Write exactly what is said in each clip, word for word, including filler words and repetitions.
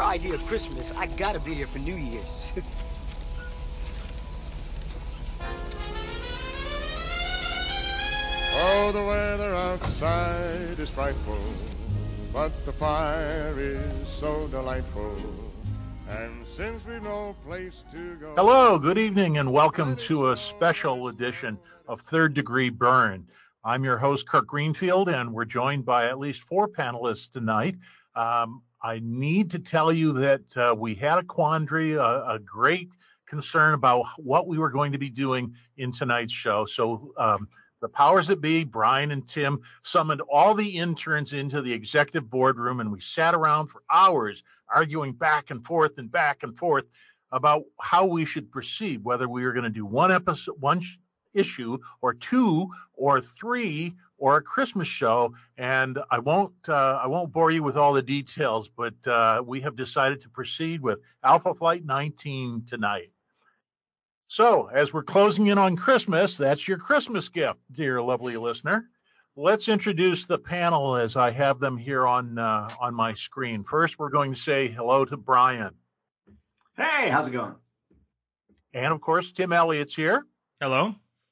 idea of Christmas, I gotta be there for New Year's. Oh, the weather outside is frightful, but the fire is so delightful. And since we've no place to go... Hello, good evening, and welcome to a special edition of Third Degree Burn. I'm your host, Kirk Greenfield, and we're joined by at least four panelists tonight. Um, I need to tell you that uh, we had a quandary, a, a great concern about what we were going to be doing in tonight's show. So um, the powers that be, Brian and Tim, summoned all the interns into the executive boardroom, and we sat around for hours arguing back and forth and back and forth about how we should proceed, whether we were going to do one episode, one sh- issue, or two, or three, or a Christmas show. And I won't, uh, I won't bore you with all the details, but uh, we have decided to proceed with Alpha Flight nineteen tonight. So, as we're closing in on Christmas, that's your Christmas gift, dear lovely listener. Let's introduce the panel as I have them here on uh, on my screen. First, we're going to say hello to Brian. Hey, how's it going? And, of course, Tim Elliott's here. Hello.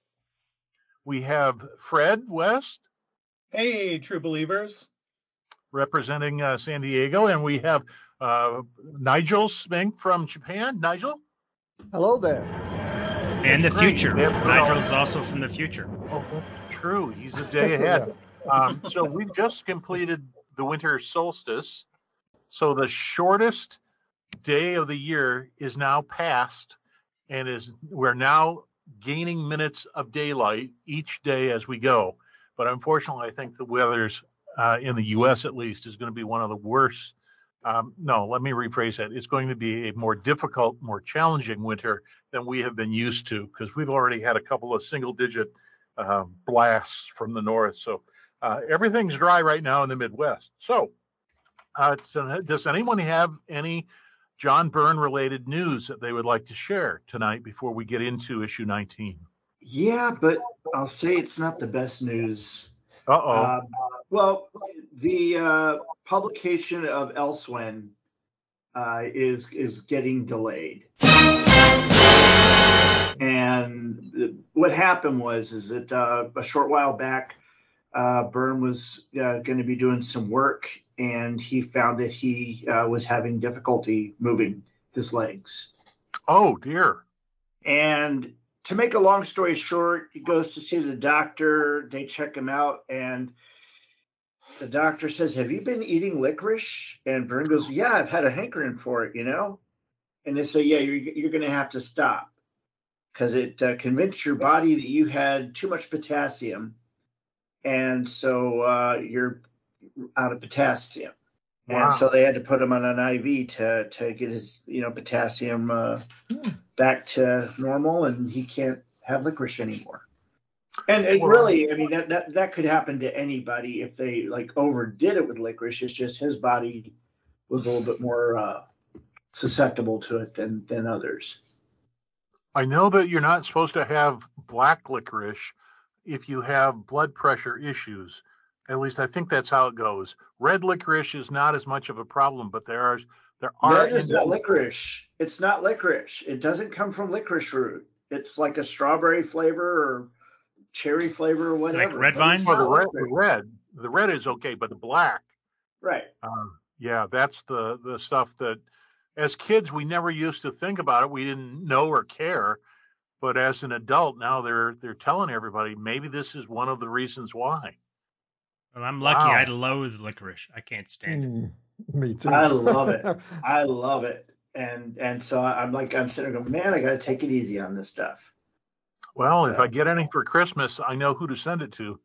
We have Fred West. Hey, true believers. Representing uh, San Diego. And we have uh, Nigel Smink from Japan. Nigel? Hello there. And the Great. future. Nigel's also from the future. Oh, true. He's a day ahead. um, so we've just completed the winter solstice. So the shortest day of the year is now past, and is we're now gaining minutes of daylight each day as we go. But unfortunately, I think the weather's uh, in the U S at least is going to be one of the worst. Um, no, let me rephrase that. It's going to be a more difficult, more challenging winter than we have been used to, because we've already had a couple of single-digit uh, blasts from the north. So uh, everything's dry right now in the Midwest. So, uh, so does anyone have any John Byrne-related news that they would like to share tonight before we get into issue nineteen? Yeah, but I'll say it's not the best news. Uh-oh. Uh, well, the uh, publication of Elsewhere uh, is is getting delayed. And what happened was is that uh, a short while back, uh, Byrne was uh, going to be doing some work, and he found that he uh, was having difficulty moving his legs. Oh, dear. And to make a long story short, he goes to see the doctor. They check him out, and the doctor says, "Have you been eating licorice?" And Byrne goes, "Yeah, I've had a hankering for it, you know." And they say, "Yeah, you're, you're going to have to stop because it uh, convinced your body that you had too much potassium, and so uh, you're out of potassium." Wow. And so they had to put him on an I V to to get his, you know, potassium uh, back to normal, and he can't have licorice anymore. And it really, I mean, that, that that could happen to anybody if they like overdid it with licorice. It's just his body was a little bit more uh, susceptible to it than than others. I know that you're not supposed to have black licorice if you have blood pressure issues. At least I think that's how it goes. Red licorice is not as much of a problem, but there are there are. Red is not licorice. It's not licorice. It doesn't come from licorice root. It's like a strawberry flavor or cherry flavor or whatever. Like red vine? Well, the red, the red, the red is okay, but the black, right? Uh, yeah, that's the the stuff that, as kids, we never used to think about it. We didn't know or care, but as an adult now, they're they're telling everybody maybe this is one of the reasons why. Well, I'm lucky. Wow. I loathe licorice. I can't stand it. Mm, me too. I love it. I love it. And and so I'm like, I'm sitting there going, man, I got to take it easy on this stuff. Well, if I get any for Christmas, I know who to send it to.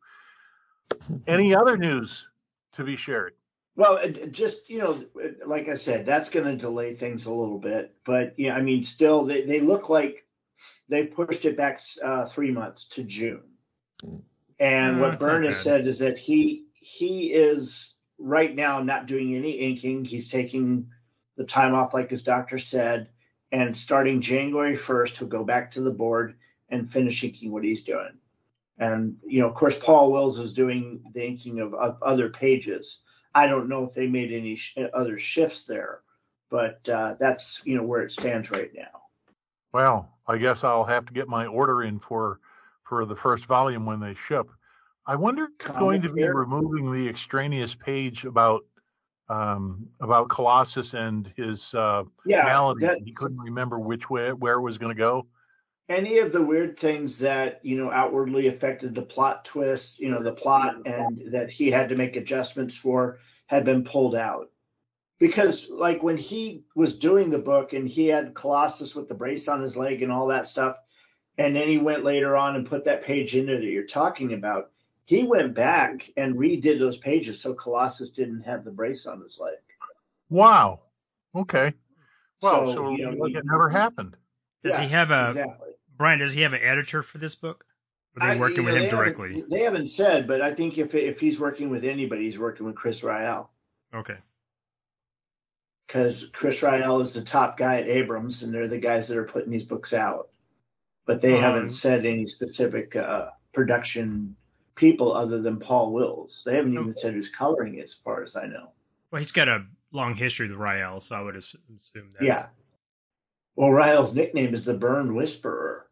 Any other news to be shared? Well, it, just, you know, like I said, that's going to delay things a little bit. But, yeah, I mean, still, they, they look like they pushed it back uh, three months to June. And Oh, what that's Byrne not has bad. said is that he he is right now not doing any inking. He's taking the time off, like his doctor said. And starting January first, he'll go back to the board and finish inking what he's doing. And, you know, of course, Paul Wills is doing the inking of, of other pages. I don't know if they made any sh- other shifts there, but uh, that's, you know, where it stands right now. Well, I guess I'll have to get my order in for for the first volume when they ship. I wonder if it's going to be Comic removing the extraneous page about um, about Colossus and his uh, Yeah, malady. that He couldn't remember which way where it was going to go. any of the weird things that, you know, outwardly affected the plot twist, you know, the plot, and that he had to make adjustments for, had been pulled out. Because, like, when he was doing the book and he had Colossus with the brace on his leg and all that stuff, and then he went later on and put that page in there that you're talking about, he went back and redid those pages so Colossus didn't have the brace on his leg. Wow. Okay. Well, so, So, you know, like he- it never happened. Does Yeah, he have a exactly. Brian? Does he have an editor for this book? Or are they I- working you with know, him they haven't- directly? They haven't said, but I think if if he's working with anybody, he's working with Chris Rael. Okay. Because Chris Rael is the top guy at Abrams, and they're the guys that are putting these books out. But they Um, haven't said any specific uh, production people other than Paul Wills. They haven't even Okay. said who's coloring it, as far as I know. Well, he's got a long history with Rael, so I would as- assume that. Yeah. Well, Rael's nickname is the Byrne Whisperer.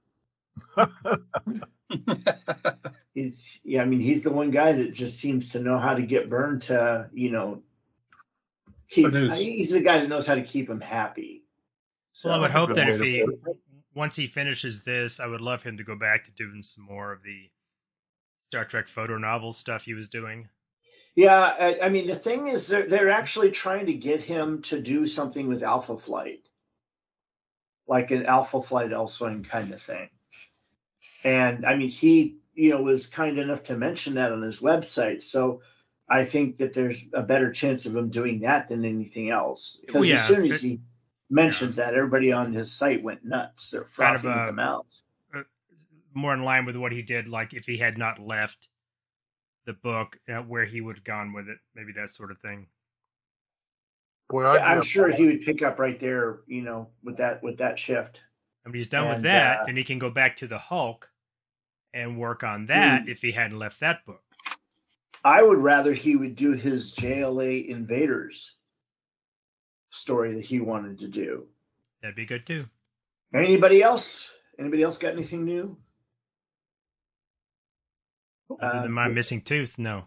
He's, yeah, I mean, he's the one guy that just seems to know how to get Byrne to, you know, keep. Produce. He's the guy that knows how to keep him happy. So Well, I would hope good that way if to he put once he finishes this, I would love him to go back to doing some more of the Star Trek photo novel stuff he was doing. Yeah, I, I mean, the thing is, they're they're actually trying to get him to do something with Alpha Flight, like an Alpha Flight Elsewing kind of thing. And I mean, he, you know, was kind enough to mention that on his website. So I think that there's a better chance of him doing that than anything else. Because Well, yeah, as soon as it- he mentions that, everybody on his site went nuts. They're Kind of frothing at a- the mouth. More in line with what he did, like if he had not left the book, uh, where he would have gone with it, maybe that sort of thing. Boy, I'd I'm be sure up- he would pick up right there, you know, with that with that shift. And when he's done with And, that, uh, then he can go back to the Hulk and work on that Hmm. if he hadn't left that book. I would rather he would do his J L A Invaders story that he wanted to do. That'd be good too. Anybody else? Anybody else got anything new? Other Uh, than my missing tooth, no.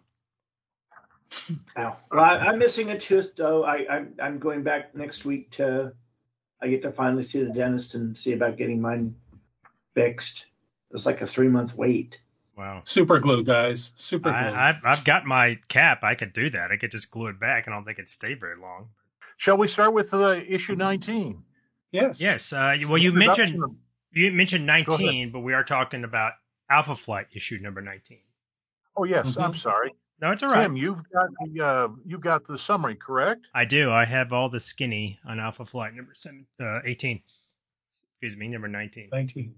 Oh, well, I, I'm missing a tooth, though. I, I'm I'm going back next week to. I get to finally see the dentist and see about getting mine fixed. It was like a three month wait. Wow. Super glue, guys. Super glue. I, I've, I've got my cap. I could do that. I could just glue it back. I don't think it'd stay very long. Shall we start with uh, issue nineteen? yes. Yes. Uh, well, you Introduction mentioned of- you mentioned Go ahead. nineteen, but we are talking about Alpha Flight issue number nineteen. Oh yes, Mhm. I'm sorry, No, it's all right. Tim. You've got the uh, you've got the summary, correct? I do. I have all the skinny on Alpha Flight number seven, uh, eighteen. Excuse me, number nineteen. nineteen.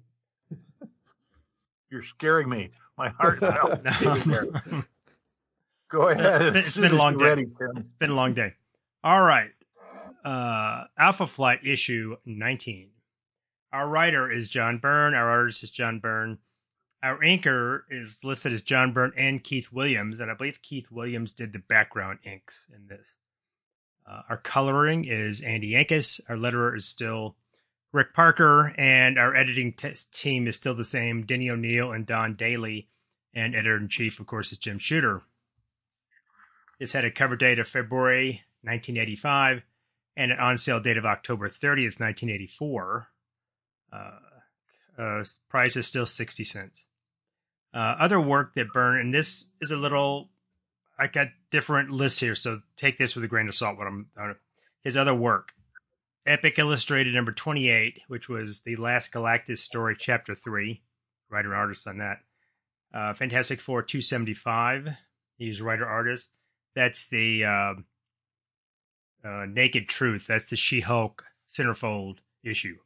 You're scaring me. My heart. Well, No. go ahead. It's as been soon a as long you're day. ready, Tim. It's been a long day. All right. Uh, Alpha Flight issue nineteen. Our writer is John Byrne. Our artist is John Byrne. Our inker is listed as John Byrne and Keith Williams, and I believe Keith Williams did the background inks in this. Uh, our coloring is Andy Yankus. Our letterer is still Rick Parker, and our editing t- team is still the same, Denny O'Neil and Don Daly, and editor-in-chief, of course, is Jim Shooter. This had a cover date of February nineteen eighty-five and an on-sale date of October thirtieth, nineteen eighty-four. Uh, uh, price is still sixty cents. Uh, other work that Byrne, and this is a little, I got different lists here, so take this with a grain of salt. What I'm, uh, his other work, Epic Illustrated number twenty-eight, which was the Last Galactus story, chapter three, writer and artist on that. Uh, Fantastic Four two seventy-five, he's writer artist. That's the uh, uh, Naked Truth. That's the She-Hulk centerfold issue.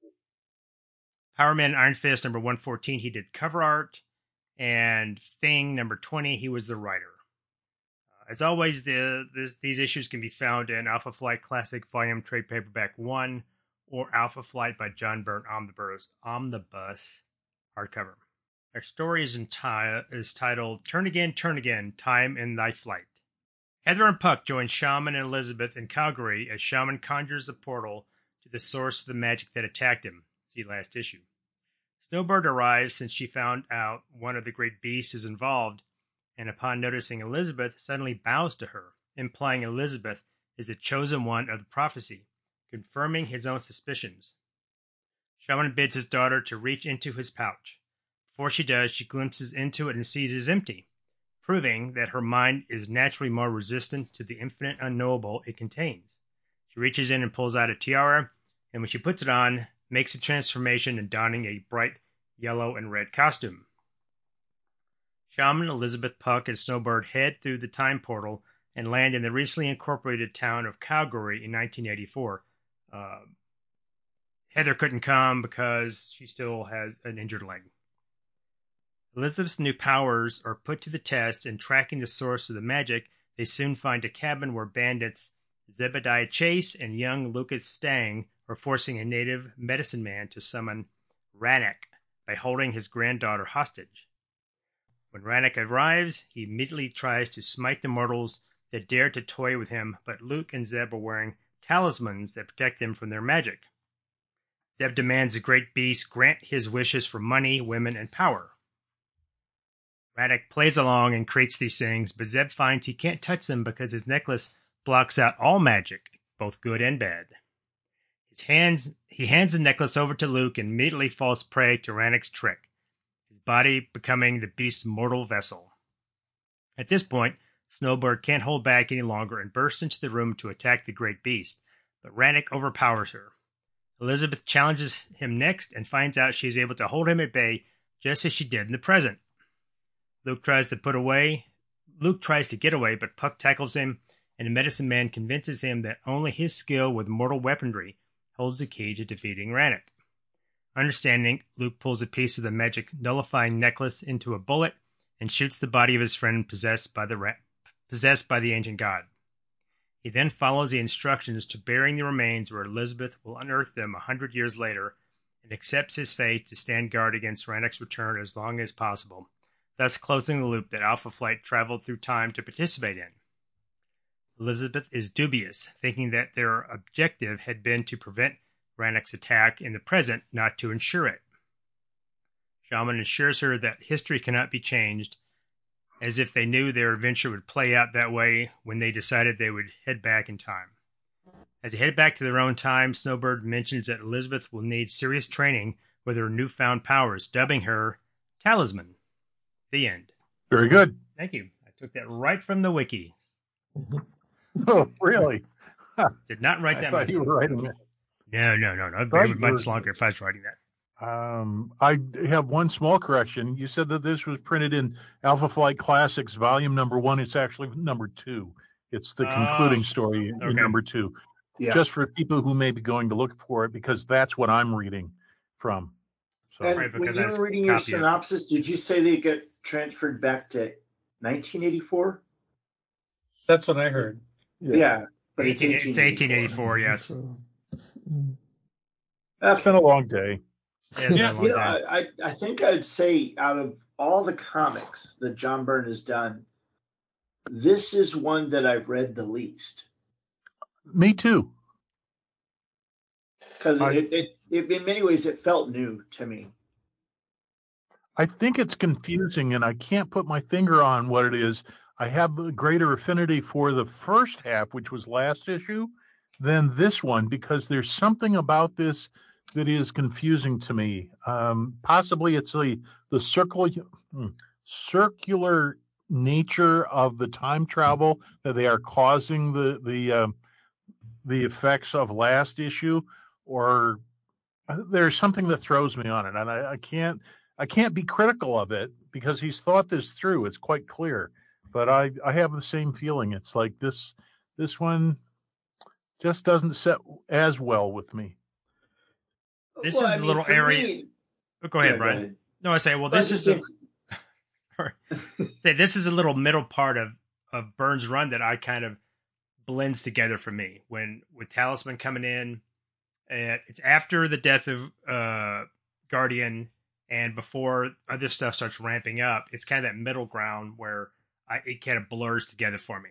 Power Man Iron Fist number one fourteen, he did cover art. And Thing number twenty, he was the writer. Uh, as always, the this, these issues can be found in Alpha Flight Classic Volume Trade Paperback one or Alpha Flight by John Byrne Omnibus, Omnibus hardcover. Our story is, enti- is titled Turn Again, Turn Again, Time in Thy Flight. Heather and Puck join Shaman and Elizabeth in Calgary as Shaman conjures the portal to the source of the magic that attacked him. See last issue. Snowbird arrives since she found out one of the great beasts is involved, and upon noticing Elizabeth, suddenly bows to her, implying Elizabeth is the chosen one of the prophecy, confirming his own suspicions. Shaman bids his daughter to reach into his pouch. Before she does, she glimpses into it and sees it is empty, proving that her mind is naturally more resistant to the infinite unknowable it contains. She reaches in and pulls out a tiara, and when she puts it on, makes a transformation in donning a bright yellow and red costume. Shaman, Elizabeth, Puck, and Snowbird head through the time portal and land in the recently incorporated town of Calgary in nineteen eighty-four. Uh, Heather couldn't come because she still has an injured leg. Elizabeth's new powers are put to the test, and tracking the source of the magic, they soon find a cabin where bandits Zebediah Chase and young Lucas Stang are forcing a native medicine man to summon Rannoch by holding his granddaughter hostage. When Rannoch arrives, he immediately tries to smite the mortals that dare to toy with him, but Luke and Zeb are wearing talismans that protect them from their magic. Zeb demands the great beast grant his wishes for money, women, and power. Rannoch plays along and creates these things, but Zeb finds he can't touch them because his necklace blocks out all magic, both good and bad. His hands, he hands the necklace over to Luke and immediately falls prey to Rannoch's trick, his body becoming the beast's mortal vessel. At this point, Snowbird can't hold back any longer and bursts into the room to attack the great beast, but Rannoch overpowers her. Elizabeth challenges him next and finds out she is able to hold him at bay just as she did in the present. Luke tries to put away. Luke tries to get away, but Puck tackles him, and the medicine man convinces him that only his skill with mortal weaponry holds the key to defeating Rannoch. Understanding, Luke pulls a piece of the magic nullifying necklace into a bullet and shoots the body of his friend possessed by the ra- possessed by the ancient god. He then follows the instructions to burying the remains where Elizabeth will unearth them a hundred years later and accepts his fate to stand guard against Rannoch's return as long as possible, thus closing the loop that Alpha Flight traveled through time to participate in. Elizabeth is dubious, thinking that their objective had been to prevent Rannoch's attack in the present, not to ensure it. Shaman assures her that history cannot be changed, as if they knew their adventure would play out that way when they decided they would head back in time. As they head back to their own time, Snowbird mentions that Elizabeth will need serious training with her newfound powers, dubbing her Talisman. The end. Very good. Thank you. I took that right from the wiki. Oh, really? Did not write I that thought myself. you were writing it. No, no, no, no. It Right, would be much you're- longer if I was writing that. Um, I have one small correction. You said that this was printed in Alpha Flight Classics, volume number one. It's actually number two. It's the Oh, concluding story in okay. number two. Yeah. Just for people who may be going to look for it, because that's what I'm reading from. So And Right, when because you that's were reading your copy it. synopsis, did you say they get transferred back to nineteen eighty-four? That's what I heard. Yeah, but it's, eighteen, it's eighteen eighty-four, yes. it's been a long day. Yeah, it's been a long You know, time. I, I I think I'd say out of all the comics that John Byrne has done, this is one that I've read the least. Me too. Because I- it, it, it, in many ways, it felt new to me. I think it's confusing, and I can't put my finger on what it is. I have a greater affinity for the first half, which was last issue, than this one, because there's something about this that is confusing to me. Um, possibly it's the the circle, hmm, circular nature of the time travel that they are causing the the um the effects of last issue, or uh, there's something that throws me on it, and I, I can't I can't be critical of it because he's thought this through. It's quite clear, but I I have the same feeling. It's like this this one just doesn't set as well with me. This Well, is I the mean, little for area. me- Oh, go ahead, Yeah, Brian. ahead. No, I say, well, But I this is just the, sorry. Say, this is a little middle part of of Burns' run that I kind of blends together for me. When with Talisman coming in, and it's after the death of uh, Guardian and before other stuff starts ramping up. It's kind of that middle ground where I, it kind of blurs together for me.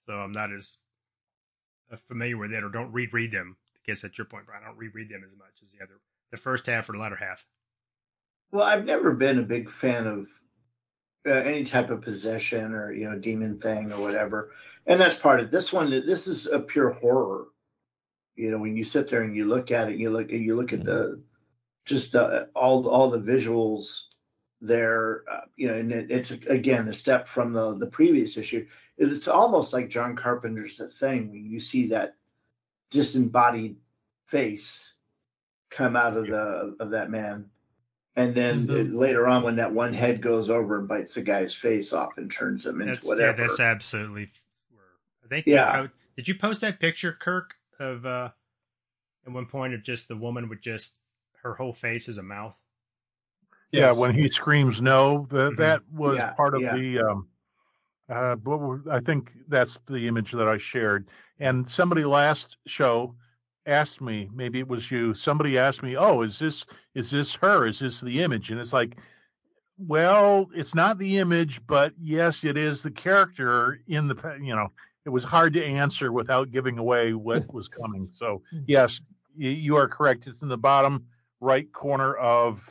so I'm not as uh, familiar with it, or don't reread them. I guess that's your point, Brian. I don't reread them as much as the other, the first half or the latter half. Well, I've never been a big fan of uh, any type of possession or you know demon thing or whatever, and that's part of this one. This is a pure horror. You know, when you sit there and you look at it, you look you look at the just uh, all all the visuals there. Uh, you know, and it, it's again a step from the the previous issue. It's almost like John Carpenter's The Thing when you see that disembodied face come out of the of that man. And then Mm-hmm. it, later on, when that one head goes over and bites the guy's face off and turns him into That's, whatever. Yeah, that's absolutely. I think. Yeah. Po- did you post that picture, Kirk, of uh, at one point of just the woman with just her whole face as a mouth? Yeah, Yes. when he screams no, that Mhm. that was Yeah, part of yeah. the. Um, uh, what were- I think that's the image that I shared. And somebody last show asked me, maybe it was you. Somebody asked me, "Oh, is this is this her? Is this the image?" And it's like, well, it's not the image, but yes, it is the character in the. pa- You know, it was hard to answer without giving away what was coming. So yes, y- you are correct. It's in the bottom right corner of.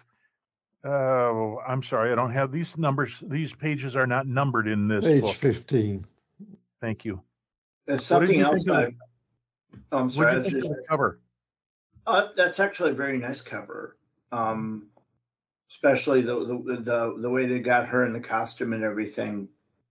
Oh, I'm sorry. I don't have these numbers. These pages are not numbered in this Page book. fifteen. Thank you. There's What did something you else. think of I, the- oh, I'm What sorry. I do you was think just, of the cover? uh, that's actually a very nice cover. Um, especially the, the the the way they got her in the costume and everything.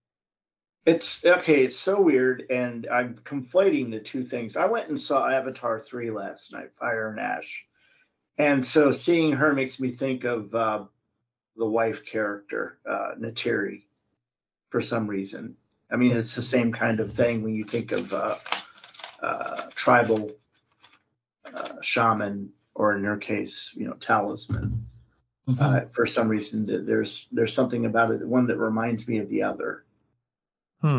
It's okay. It's so weird, and I'm conflating the two things. I went and saw Avatar three last night, Fire and Ash, and so seeing her makes me think of uh, the wife character, uh, Natiri, for some reason. I mean, it's the same kind of thing when you think of uh, uh, tribal uh, shaman, or in her case, you know, talisman. Mhm. Uh, for some reason, th- there's there's something about it, one that reminds me of the other. Hmm.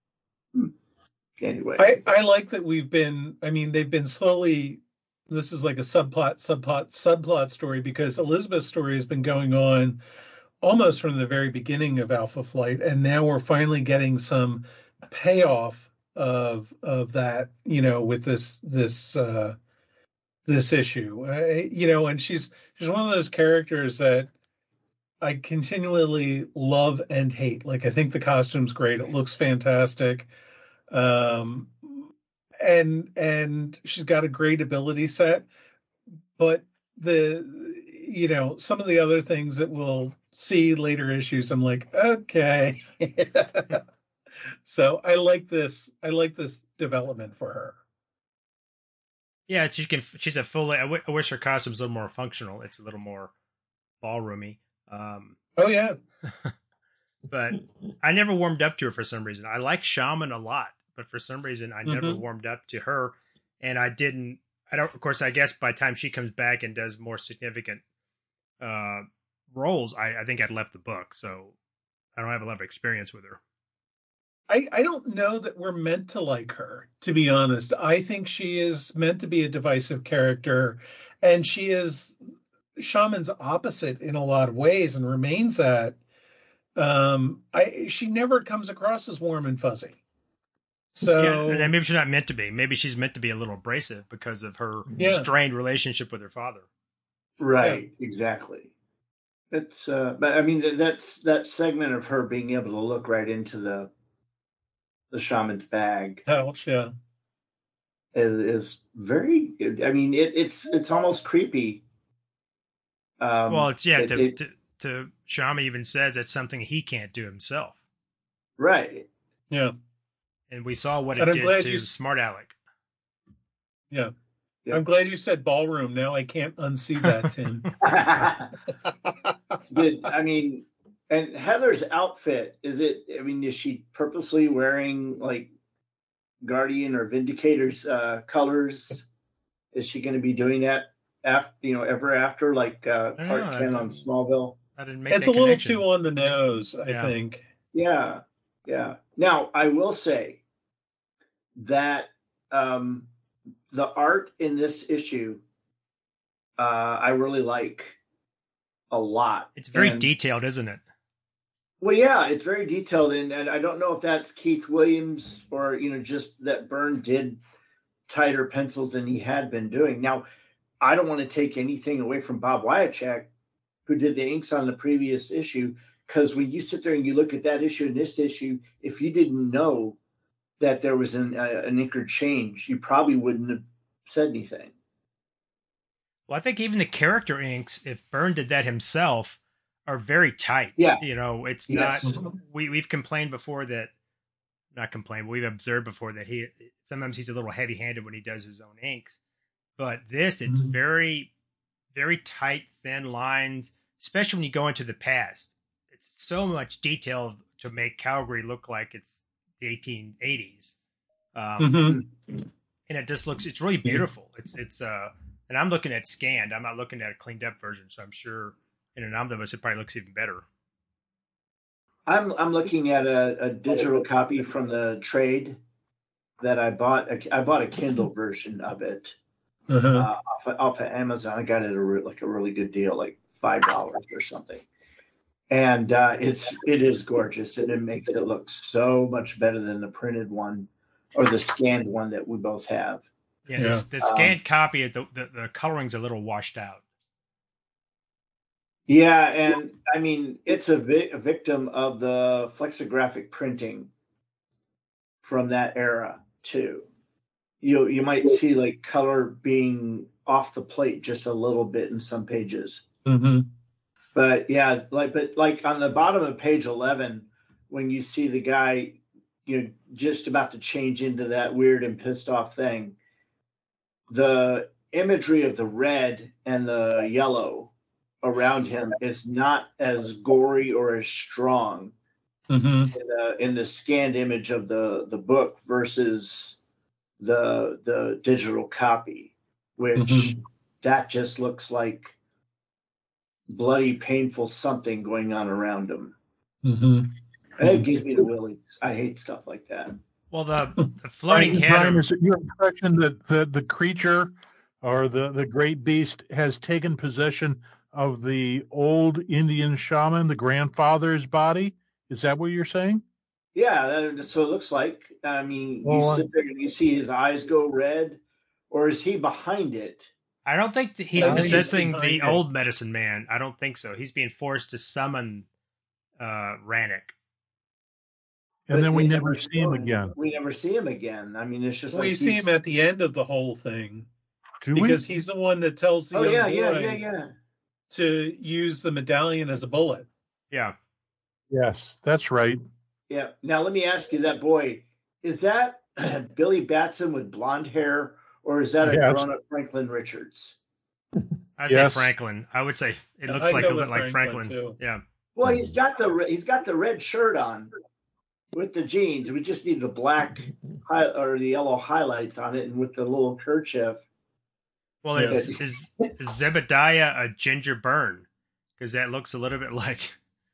Anyway, I, I like that we've been, I mean, they've been slowly, this is like a subplot, subplot, subplot story, because Elizabeth's story has been going on almost from the very beginning of Alpha Flight, and now we're finally getting some payoff of of that, you know, with this this uh, this issue, I, you know, and she's she's one of those characters that I continually love and hate. Like, I think the costume's great; it looks fantastic. Um, and and she's got a great ability set, but the you know some of the other things that we'll see later issues, I'm like, okay. So I like this. I like this development for her. Yeah, she can. She's a full. I, w- I wish her costume's a little more functional. It's a little more ballroomy. Um, Oh yeah, but I never warmed up to her for some reason. I like Shaman a lot, but for some reason I never Mhm. warmed up to her, and I didn't. I don't. Of course, I guess by the time she comes back and does more significant uh, roles, I, I think I'd left the book, so I don't have a lot of experience with her. I I don't know that we're meant to like her, to be honest. I think she is meant to be a divisive character, and she is Shaman's opposite in a lot of ways, and remains that. Um, I she never comes across as warm and fuzzy. So Yeah, and maybe she's not meant to be. Maybe she's meant to be a little abrasive because of her Yeah. strained relationship with her father. right, exactly. It's, uh, but I mean, th- that's that segment of her being able to look right into the the shaman's bag ouch, yeah. is, is very. I mean, it, it's it's almost creepy. Um, Well, it's yeah. it- To, it- to to Shama even says it's something he can't do himself, right. Yeah. and we saw what it And I'm did glad to you- Smart Alec. Yeah. Yeah. I'm glad you said ballroom. Now I can't unsee that, Tim. Did I mean, and Heather's outfit, is it? I mean, is she purposely wearing like Guardian or Vindicator's uh, colors? Is she going to be doing that after, you know, ever after, like uh, I don't Clark know, I Kent on didn't- Smallville? I didn't make It's that a little connection. too on the nose, I Yeah. think. Yeah, yeah. Now, I will say that um, the art in this issue, uh, I really like a lot. It's very And- detailed, isn't it? Well, yeah, it's very detailed, and, and I don't know if that's Keith Williams or you know just that Byrne did tighter pencils than he had been doing. Now, I don't want to take anything away from Bob Wyachek, who did the inks on the previous issue, because when you sit there and you look at that issue and this issue, if you didn't know that there was an, uh, an inker change, you probably wouldn't have said anything. Well, I think even the character inks, if Byrne did that himself, are very tight. Yeah. You know, it's Yes. not, we, we've complained before that, not complained, but we've observed before that he, sometimes he's a little heavy handed when he does his own inks. But this, it's Mhm. very, very tight, thin lines, especially when you go into the past. It's so much detail to make Calgary look like it's the eighteen eighties. Um, Mhm. And it just looks, it's really beautiful. It's, it's, uh, and I'm looking at scanned. I'm not looking at a cleaned up version. So I'm sure in an omnibus, it probably looks even better. I'm I'm looking at a, a digital copy from the trade that I bought. I bought a Kindle version of it Uh-huh. uh, off, of, off of Amazon. I got it at a re- like a really good deal, like five dollars or something. And uh, it's it is gorgeous, and it makes it look so much better than the printed one or the scanned one that we both have. Yeah, Yeah. The, the scanned copy, the, the the coloring's a little washed out. Yeah, and I mean it's a, vi- a victim of the flexographic printing from that era too. You you might see like color being off the plate just a little bit in some pages. Mm-hmm. But yeah, like but like on the bottom of page eleven, when you see the guy, you know, just about to change into that weird and pissed off thing, the imagery of the red and the yellow around him is not as gory or as strong Mm-hmm. in the, in the scanned image of the, the book versus the the digital copy, which Mhm. that just looks like bloody, painful something going on around him. Mm-hmm. And it gives me the willies. I hate stuff like that. Well, the, the floating Brian, head. Brian, of- is it your impression that the, the creature or the, the great beast has taken possession of the old Indian shaman, the grandfather's body? Is that what you're saying? Yeah, that's what it looks like. I mean, Well, you I- sit there and you see his eyes go red, or is he behind it? I don't think that he's I think he's possessing the behind it. old medicine man. I don't think so. He's being forced to summon uh, Rannick. And But then we they never see him show again. We never see him again. I mean, it's just Well, like you see he's- him at the end of the whole thing Do because we? he's the one that tells the Oh young yeah, boy yeah, yeah, yeah. to use the medallion as a bullet. Yeah. Yes, that's right. Yeah. Now let me ask you, that boy, is that Billy Batson with blonde hair, or is that a Yes. grown-up Franklin Richards? I'd Yes. say Franklin. I would say it looks I'd like go a with bit like Franklin, Franklin. too. Yeah. Well, he's got the re- he's got the red shirt on with the jeans. We just need the black hi- or the yellow highlights on it, and with the little kerchief. Well, Yeah. is, is is Zebediah a Ginger Byrne? Because that looks a little bit like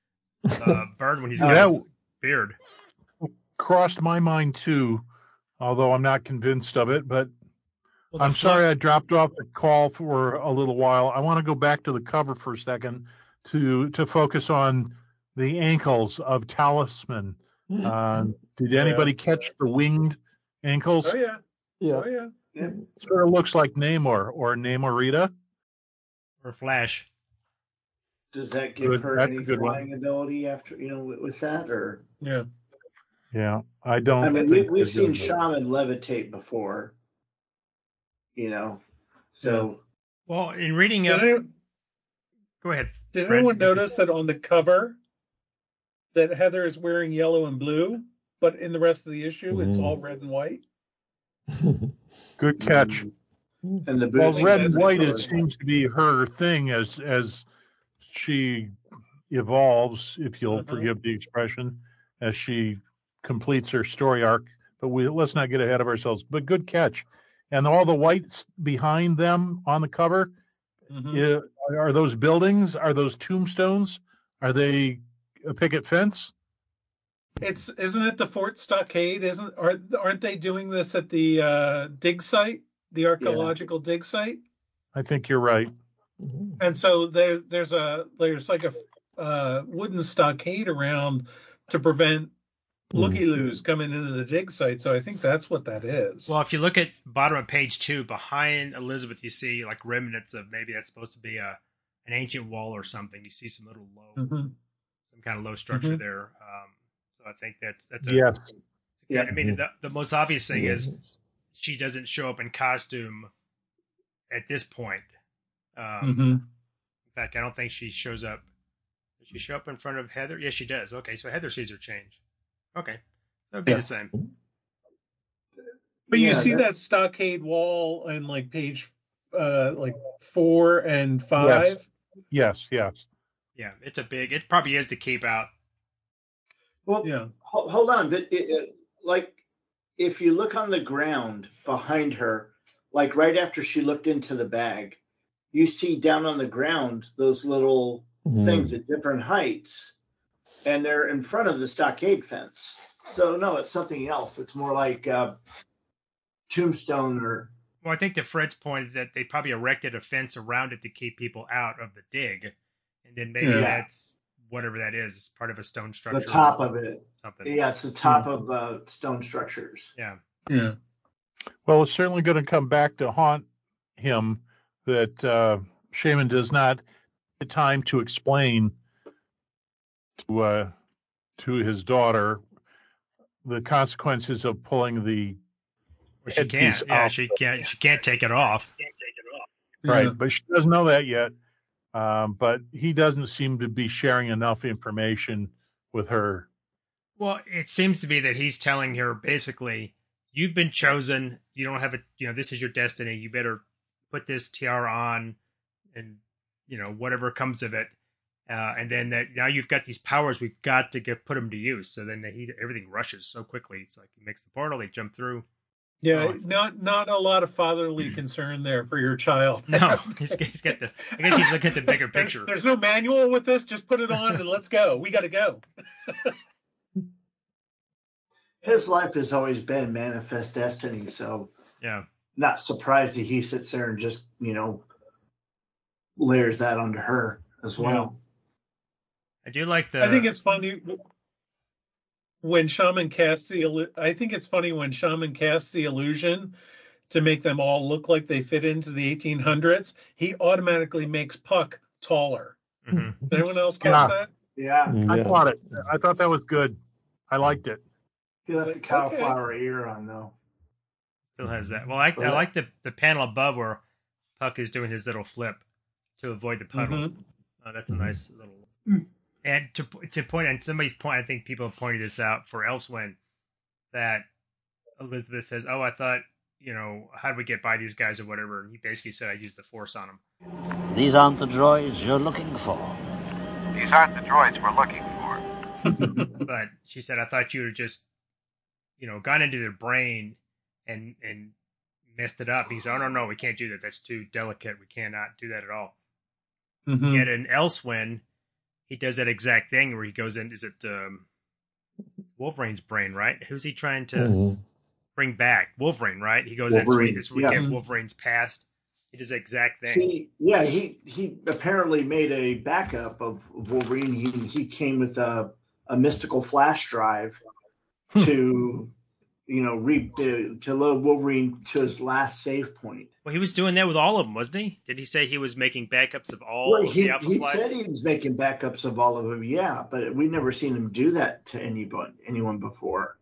uh, Byrne when he's got Yeah. his beard. Crossed my mind too, although I'm not convinced of it. But Well, the I'm flo- sorry I dropped off the call for a little while. I want to go back to the cover for a second to to focus on the ankles of Talisman. Uh, did anybody catch the winged ankles? Oh yeah, Yeah. oh yeah. Yeah. Sort of looks like Namor or Namorita. or Flash. Does that give Good. her That's a any good one. flying ability after you know with, with that, or Yeah. Yeah, I don't. I mean, we, think we've they're seen doing Shaman levitate before, you know. So Well, in reading Did, up, any, go ahead. did Fred. anyone notice that on the cover that Heather is wearing yellow and blue, but in the rest of the issue it's Mhm. all red and white? that. Good catch. and the Well, boots. red and that's white color. it seems to be her thing as as she evolves, if you'll Mhm. forgive the expression, as she completes her story arc. But we let's not get ahead of ourselves. But good catch. And all the whites behind them on the cover, Mhm. i- are those buildings? Are those tombstones? Are they a picket fence? It's isn't it the Fort Stockade? Isn't are aren't they doing this at the uh, dig site, the archaeological dig site? I think you're right. And so there there's a there's like a uh, wooden stockade around to prevent looky-loos coming into the dig site. So I think that's what that is. Well, if you look at bottom of page two, behind Elizabeth, you see like remnants of maybe that's supposed to be a an ancient wall or something. You see some little low, Mm-hmm. some kind of low structure Mhm. there. Um, so I think that's that's a Yes. Yeah. I mean, the, the most obvious thing is she doesn't show up in costume at this point. Um, Mm-hmm. In fact, I don't think she shows up. Does she show up in front of Heather? Yes, she does. Okay, so Heather sees her change. Okay, that would be Yeah. the same. But you Yeah, see that- that stockade wall in like page uh, like four and five. Yes, yes. Yeah, it's a big. It probably is to keep out. Well, Yeah. ho- hold on, but it, it, like if you look on the ground behind her, like right after she looked into the bag, you see down on the ground those little things at different heights, and they're in front of the stockade fence. So no, it's something else. It's more like uh, tombstone or Well, I think to Fred's point is that they probably erected a fence around it to keep people out of the dig, and then maybe Yeah. that's whatever that is. It's part of a stone structure. the top of it. Something. Yeah, it's the top of uh, stone structures. Yeah. Yeah. Well, it's certainly going to come back to haunt him that uh, Shaman does not get time to explain to uh, to his daughter the consequences of pulling the Well, she headpiece can't. Yeah, off. she can't. She can't take it off. Right, Yeah. but she doesn't know that yet. Um, but he doesn't seem to be sharing enough information with her. Well, it seems to be that he's telling her basically, you've been chosen. You don't have a, you know, this is your destiny. You better put this tiara on and, you know, whatever comes of it. Uh, and then that now you've got these powers. We've got to get, put them to use. So then he, everything rushes so quickly. It's like he makes the portal, they jump through. Yeah, Oh, it's- not not a lot of fatherly concern there for your child. No, he's, he's got the, I guess he's looking at the bigger There's, picture. there's no manual with this. Just put it on and let's go. We got to go. His life has always been manifest destiny, so Yeah. not surprised that he sits there and just, you know, layers that onto her as well. I do like the, I think it's funny when Shaman casts the. illu- I think it's funny when Shaman casts the illusion to make them all look like they fit into the eighteen hundreds. He automatically makes Puck taller. Mhm. Did anyone else catch Yeah. that? Yeah, I thought it. I thought that was good. I liked it. he left the Okay. cauliflower ear on though. Still has that. Well, I, I like the, the panel above where Puck is doing his little flip to avoid the puddle. Mhm. Oh, that's a nice little. And to to point, and somebody's point, I think people have pointed this out for Elsewhere, that Elizabeth says, "Oh, I thought, you know, how do we get by these guys or whatever?" And he basically said, "I used the Force on them." These aren't the droids you're looking for. These aren't the droids we're looking for. But she said, "I thought you had just, you know, gone into their brain and and messed it up." He said, "Oh no, no, we can't do that. That's too delicate. We cannot do that at all." Mhm. Yet in Elsewhere, he does that exact thing where he goes in. Is it um, Wolverine's brain? Right? Who's he trying to bring back? Wolverine, right? He goes in. Wolverine, That's where we yeah. get Wolverine's past. He does the exact thing. He, yeah, he he apparently made a backup of Wolverine. He he came with a a mystical flash drive to, you know, re to, to load Wolverine to his last save point. Well, he was doing that with all of them, wasn't he? Did he say he was making backups of all Well, of he, the Alpha he Flight? said he was making backups of all of them, yeah, but we never seen him do that to anyone anyone before.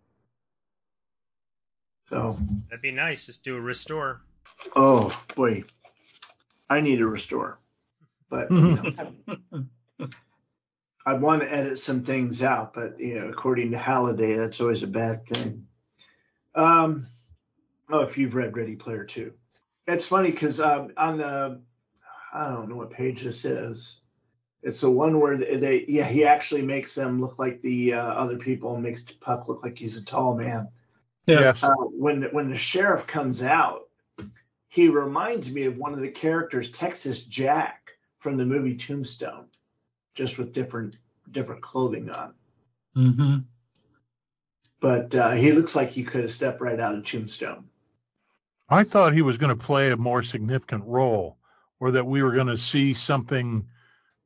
So, That'd be nice. Just do a restore. oh boy, I need a restore, but you know, I want to edit some things out, but you know, according to Halliday, that's always a bad thing. Um, oh, if you've read Ready Player Two, it's funny because um, on the I don't know what page this is. It's the one where they, they yeah, he actually makes them look like the uh, other people and makes Puck look like he's a tall man. Yeah. Yes. Uh, when when the sheriff comes out, he reminds me of one of the characters, Texas Jack, from the movie Tombstone, just with different different clothing on. Mm-hmm. But uh, he looks like he could have stepped right out of Tombstone. I thought he was going to play a more significant role, or that we were going to see something,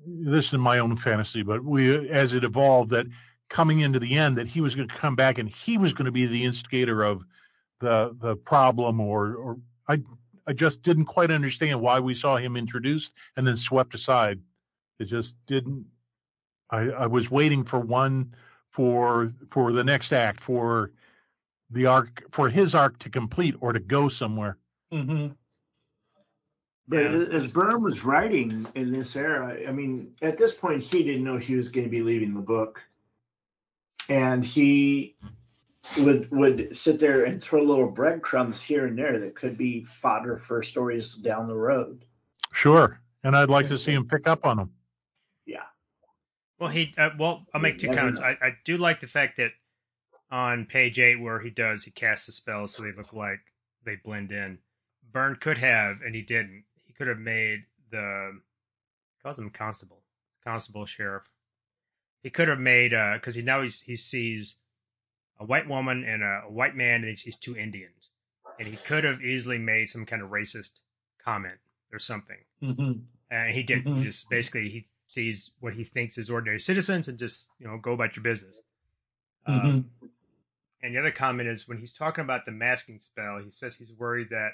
this is my own fantasy, but we, as it evolved, that coming into the end, that he was going to come back and he was going to be the instigator of the the problem, or or I I just didn't quite understand why we saw him introduced and then swept aside. It just didn't. I, I was waiting for one for for the next act, for the arc, for his arc to complete or to go somewhere. Mm-hmm. But Yeah. as Byrne was writing in this era, I mean, at this point, he didn't know he was going to be leaving the book. And he would would sit there and throw little breadcrumbs here and there that could be fodder for stories down the road. Sure, and I'd like to see him pick up on them. Yeah. Well, he uh, well, I'll make two Never comments. know. I, I do like the fact that on page eight, where he does, he casts the spells so they look like they blend in. Byrne could have, and he didn't. He could have made the calls him constable, constable sheriff. He could have made because he now he's, he sees a white woman and a, a white man, and he sees two Indians, and he could have easily made some kind of racist comment or something, Mm-hmm. and he didn't. Mhm. He just basically he sees what he thinks is ordinary citizens and just you know go about your business. Mm-hmm. Um, and the other comment is when he's talking about the masking spell, he says he's worried that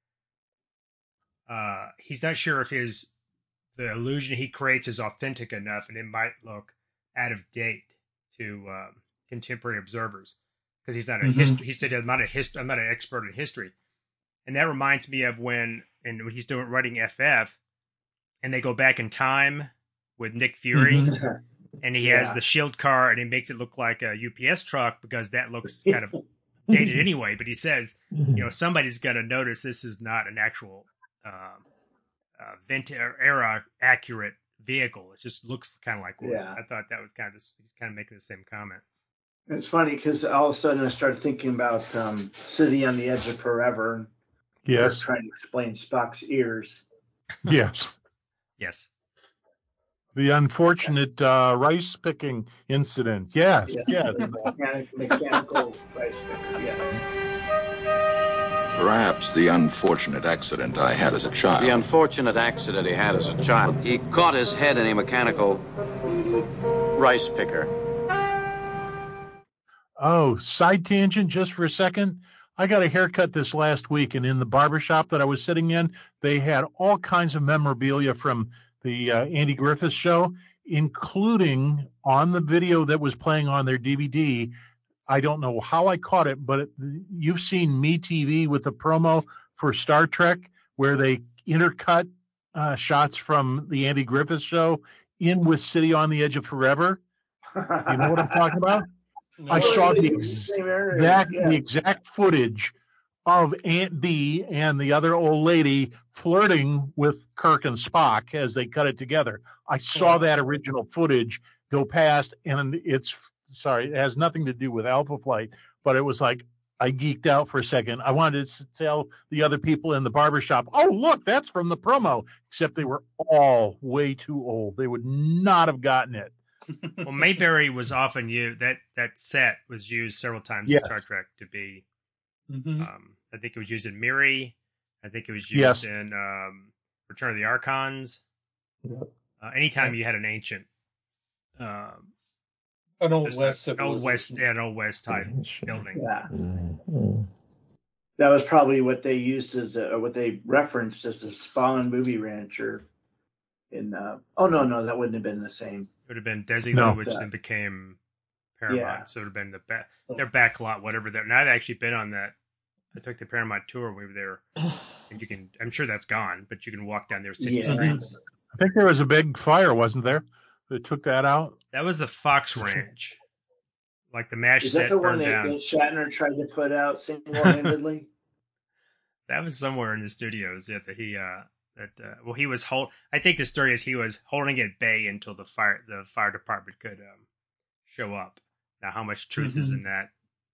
uh, he's not sure if his the illusion he creates is authentic enough, and it might look out of date to um, contemporary observers because he's not a Mhm. history. He said I'm not a hist- I'm not an expert in history, and that reminds me of when and when he's doing writing F F, and they go back in time with Nick Fury. Mhm. And he has Yeah. the shield car, and he makes it look like a U P S truck because that looks kind of dated anyway. But he says, you know, somebody's going to notice this is not an actual um, uh, vintage era accurate vehicle. It just looks kind of like one. Yeah. I thought that was kind of he's kind of making the same comment. It's funny because all of a sudden I started thinking about um, City on the Edge of Forever. They're Yes, trying to explain Spock's ears. yes. Yes. The unfortunate uh, rice picking incident. Yes, Yeah. yes. The mechanic, mechanical rice picker, yes. Perhaps the unfortunate accident I had as a child. The unfortunate accident he had as a child. He caught his head in a mechanical rice picker. Oh, side tangent just for a second. I got a haircut this last week, and in the barbershop that I was sitting in, they had all kinds of memorabilia from the uh, Andy Griffith Show, including on the video that was playing on their D V D. I don't know how I caught it, but it, you've seen MeTV with the promo for Star Trek, where they intercut uh, shots from the Andy Griffith Show in with City on the Edge of Forever. You know what I'm talking about? I saw the exact Yeah. the exact footage of Aunt B and the other old lady flirting with Kirk and Spock as they cut it together. I saw that original footage go past, and it's sorry, it has nothing to do with Alpha Flight, but it was like I geeked out for a second. I wanted to tell the other people in the barbershop, oh, look, that's from the promo, except they were all way too old. They would not have gotten it. Well, Mayberry was often used. That that set was used several times Yeah. in Star Trek to be. Mhm. Um, I think it was used in Miri. I think it was used Yes. in um, Return of the Archons. Yep. Uh, anytime you had an ancient, um, An old just west a- an old west, civilization. yeah, an old west type Sure. building. Yeah. Mhm. That was probably what they used as a, or what they referenced as the Spawn movie rancher. In uh, oh no no that wouldn't have been the same. It would have been Desilu, No. which Yeah. then became Paramount. Yeah. So it would have been the back, their back lot, whatever that. And I've actually been on that. I took the Paramount tour. We were there, and you can. I'm sure that's gone, but you can walk down their city Yeah. streets. I think there was a big fire, wasn't there? They took that out. That was the Fox Ranch, like the MASH Is that set the one burned that, down. that Shatner tried to put out single-handedly? That was somewhere in the studios. Yeah, that he. Uh, that uh, well, he was hold. I think the story is he was holding at bay until the fire the fire department could um, show up. Now, how much truth is Mhm. in that?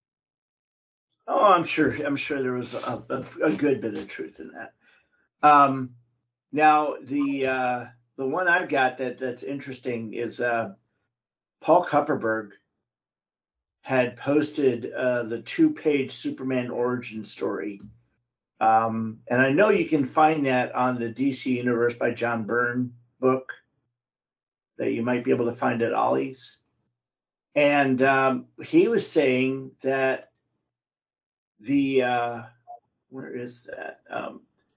Oh, I'm sure. I'm sure there was a, a, a good bit of truth in that. Um, now the uh, the one I've got that that's interesting is uh, Paul Kupperberg had posted uh, the two-page Superman origin story, um, and I know you can find that on the D C Universe by John Byrne book. that you might be able to find at Ollie's. And um, he was saying that the, uh, where is that? Um,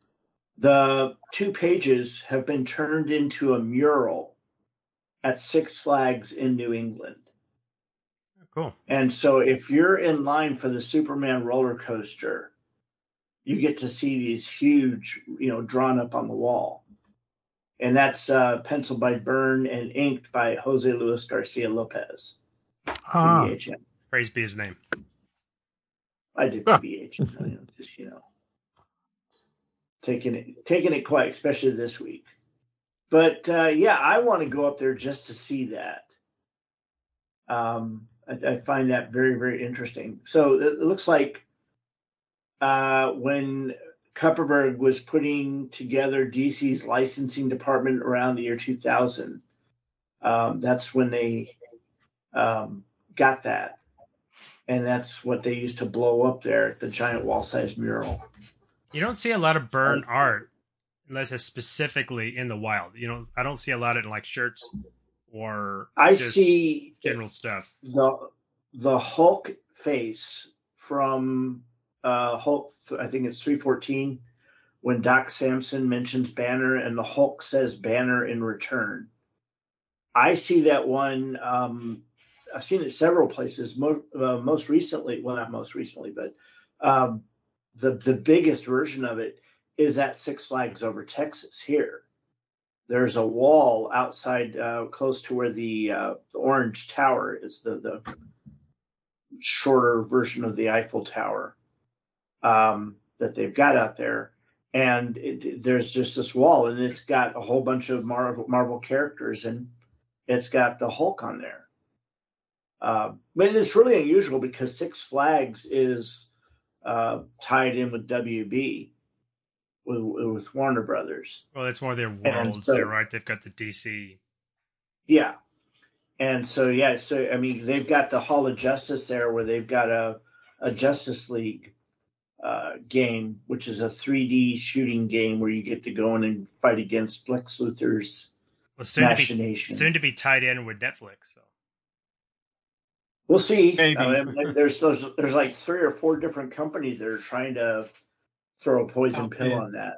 the two pages have been turned into a mural at Six Flags in New England. Cool. And so if you're in line for the Superman roller coaster, you get to see these huge, you know, drawn up on the wall. And that's uh, penciled by Byrne and inked by Jose Luis Garcia Lopez. Ah. P B H N. Praise be his name. I did P B H N, you know, just, you know, taking it, taking it quite, especially this week. But uh, yeah, I want to go up there just to see that. Um, I, I find that very, very interesting. So it looks like uh, when Kupperberg was putting together D C's licensing department around the year two thousand, um, that's when they um, got that. And that's what they used to blow up there, the giant wall-sized mural. You don't see a lot of Byrne art unless it's specifically in the wild. You know, I don't see a lot of it in like shirts or I just see general stuff. The the Hulk face from uh, Hulk, I think it's three fourteen, when Doc Samson mentions Banner and the Hulk says Banner in return. I see that one. Um, I've seen it several places. Most, uh, most recently, well, not most recently, but um, the the biggest version of it is at Six Flags Over Texas here. There's a wall outside, uh, close to where the, uh, the Orange Tower is, the, the shorter version of the Eiffel Tower um, that they've got out there. And it, there's just this wall, and it's got a whole bunch of Marvel, Marvel characters, and it's got the Hulk on there. Uh, but it's really unusual because Six Flags is uh, tied in with W B. With, with Warner Brothers. Well, it's one of their worlds, so, there, right? They've got the D C. Yeah, and so yeah, so I mean, they've got the Hall of Justice there, where they've got a a Justice League uh, game, which is a three D shooting game where you get to go in and fight against Lex Luthor's well, soon machination. To be, soon to be tied in with Netflix. So we'll see. Maybe. Uh, there's, there's there's like three or four different companies that are trying to throw a poison pill on that,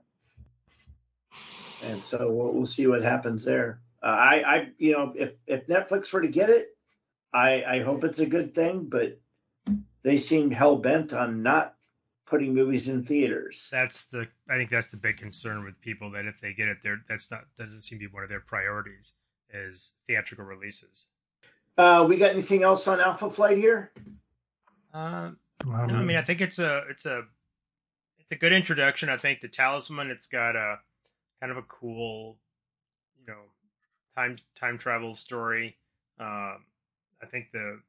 and so we'll, we'll see what happens there. Uh, I, I, you know, if if Netflix were to get it, I, I hope it's a good thing. But they seem hell bent on not putting movies in theaters. That's the. I think that's the big concern with people, that if they get it, there that's not doesn't seem to be one of their priorities is theatrical releases. Uh, we got anything else on Alpha Flight here? Uh, no, I mean, I think it's a it's a. It's a good introduction. I think the Talisman, it's got a kind of a cool, you know, time time travel story. Um, I think the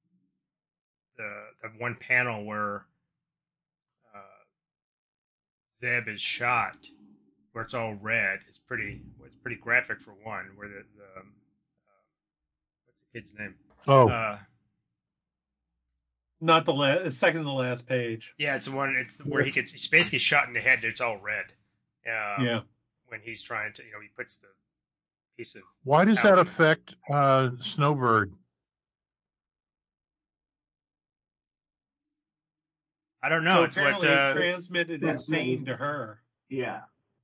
the the one panel where uh, Zeb is shot, where it's all red, is pretty. It's pretty graphic for one. Where the, the um, uh, what's the kid's name? Oh. Uh, Not the last, second to the last page. Yeah, it's the one. It's where he gets. He's basically shot in the head. It's all red. Um, yeah. When he's trying to, you know, he puts the piece of. Why does that affect uh, Snowbird? I don't know. So it's apparently what uh, it transmitted insane to her. Yeah.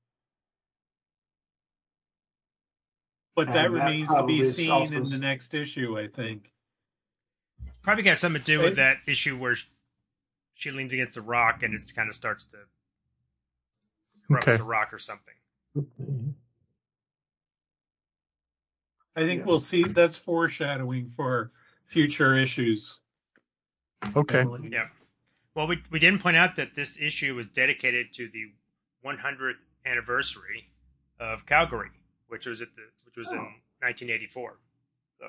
But that and remains that to be seen also... in the next issue, I think. Probably got something to do with that issue where she leans against the rock and it kind of starts to corrupt okay. the rock or something. I think yeah. we'll see. That's foreshadowing for future issues. Okay. Yeah. Well, we we didn't point out that this issue was dedicated to the one hundredth anniversary of Calgary, which was at the which was oh. in nineteen eighty-four. So.